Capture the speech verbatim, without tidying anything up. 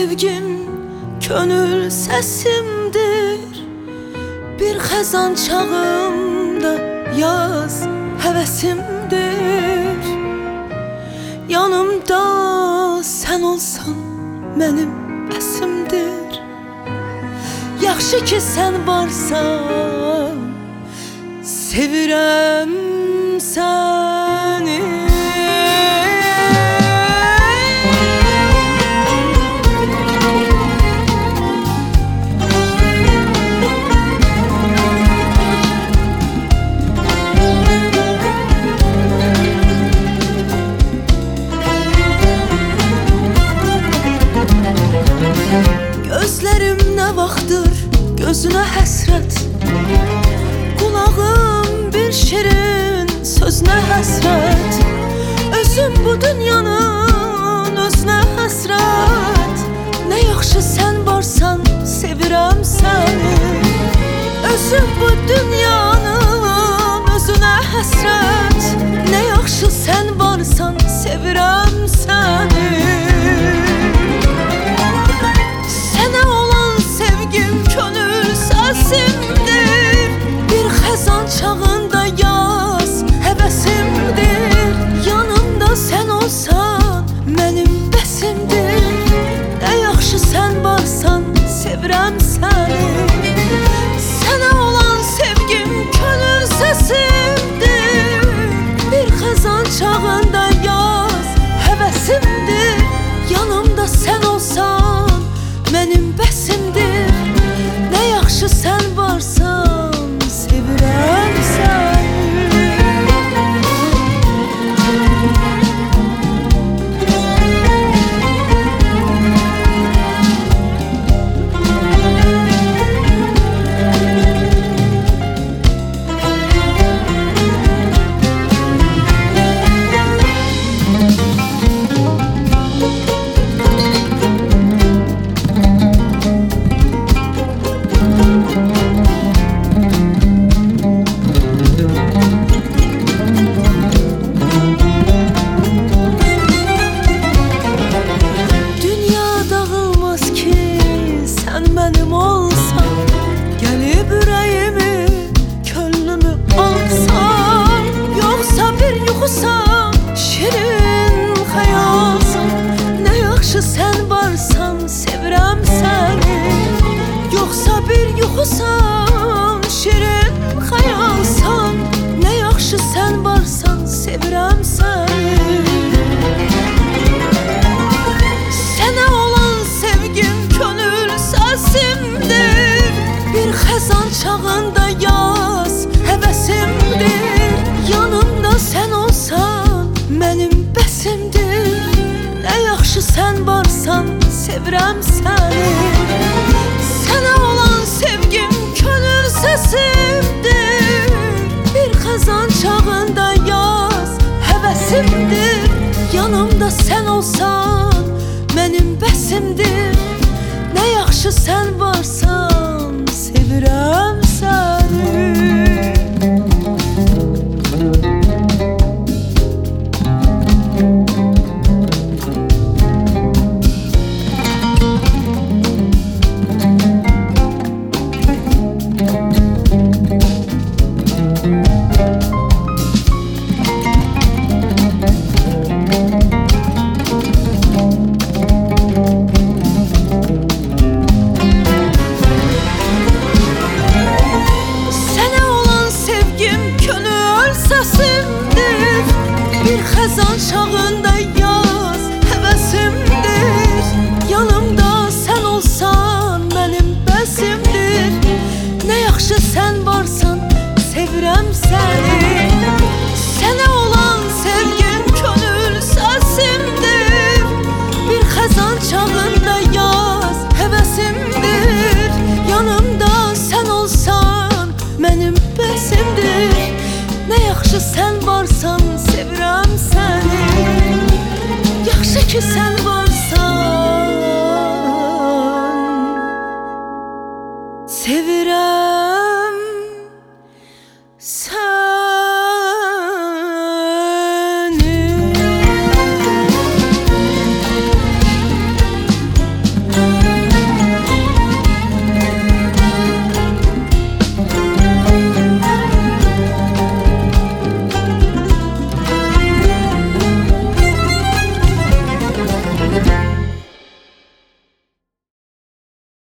sevgim könül sesimdir. Bir xəzan çağımda yaz həvəsimdir. Yanımda sən olsan mənim əsimdir. Yaxşı ki sən varsan, sevirəm səni. Gözlerim ne vaxtdır gözünə həsrət, qulağım bir şirin sözünə həsrət. Özüm bu dünyanın özünə həsrət. Ne yaxşı sən varsan, sevirəm səni. Özüm bu dünyanın özünə həsrət. Ne yaxşı sən varsan, sevirəm səni. Səsimdir, bir xəzan çağında yaz həvəsimdir. Yanımda sən olsan mənim bəsimdir. Nə yaxşı sən varsan, sevirəm səni. Sənə olan sevgim könül səsimdir. Bir xəzan çağında yaz həvəsimdir. Yanımda sən olsan mənim bəsimdir. Ne yaxşı sən varsan, sevirəm səni. Mənim olsan, gəlib ürəyimi, könlümü alsan. Yoxsa bir yuxusan, şirin xəyalsan. Nə yaxşı sən varsan, sevirəm səni. Yoxsa bir yuxusan, şirin xəyalsan. Nə yaxşı sən varsan, sevirəm səni. Sənə olan sevgim könül səsimdir. Bir xəzan çağında yaz həvəsimdir. Yanımda sən olsan mənim bəsimdir. Nə yaxşı sən varsan, sevirəm səni. Sənə olan sevgim könül səsimdir. Bir xəzan çağında yaz həvəsimdir. Yanımda sən olsan mənim bəsimdir. Ne yaxşı sən varsan, sevirəm səni. Bir xəzan çağında yaz həvəsimdir. Yanımda sən olsan mənim bəsimdir. Nə yaxşı sən varsan, sevirəm səni. Sənə olan sevgim könül səsimdir. Bir xəzan çağında yaz həvəsimdir. Yanımda sən olsan mənim bəsimdir. Ne yaxşı sən varsan, sevirəm səni. Yaxşı ki sən varsan, sevirəm səni. Müzik